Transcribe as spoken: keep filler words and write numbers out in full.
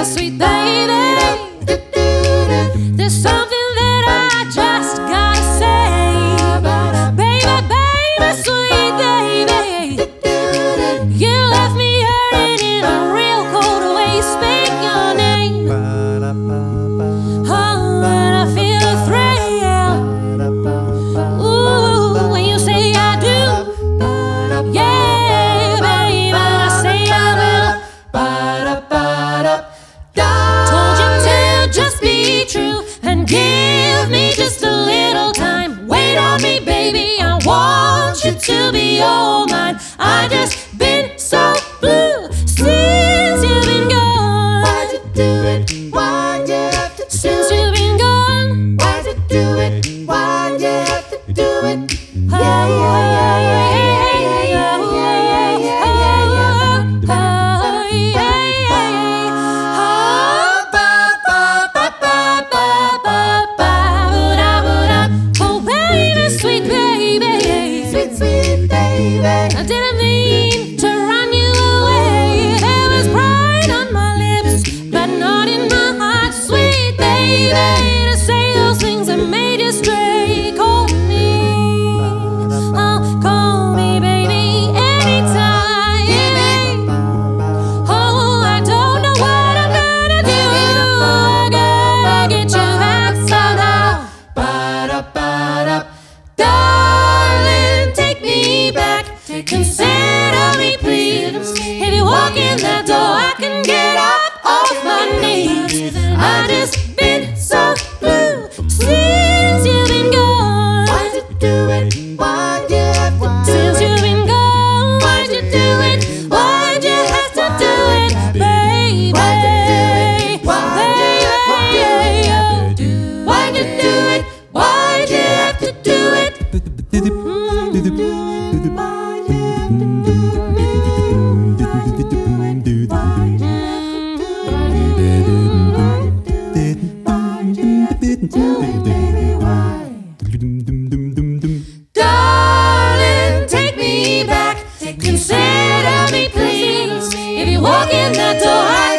sweet baby. There's something that I just gotta say. Baby, baby, sweet baby. You left me hurting in a real cold way. Speak your name. Oh, and I feel a thrill. Ooh, when you say I do. Yeah, baby, I say I will. Told you to just be true and give me just a little time. Wait on me, baby, I want you to be all mine. I just been so blue since you've been gone. Why'd you do it? Why'd you have to do Since it? you've been gone. Why'd you do it? Why'd you have to do it? Oh, Yeah, yeah, yeah, yeah, yeah, yeah, yeah, oh, yeah, yeah, yeah, yeah, yeah. oh, yeah. Oh, ba, ba, ba, ba, ba, ba, ba. Oh, baby, sweet baby. Sweet, sweet baby. I didn't mean to run you away. There was pride on my lips, but not in my heart. Sweet baby, to say those things that made you stray. Call me, oh, call me, baby, anytime. Oh, I don't know what I'm gonna do. I gotta get you back somehow. Ba-da-ba-da. Darling, take me back. Consider me, please. If you walk in that door, I can get up off my knees. I just been so blue since you've been gone. Why'd you do it? Why'd you have to do Since it? you've been gone, why'd you do it? Why'd you have to do it, baby? Why'd you do it? Why'd you have to do it? Why'd you do it? Why'd you have to do it? Darling, take me back. Consider me, please. If you walk in that door, I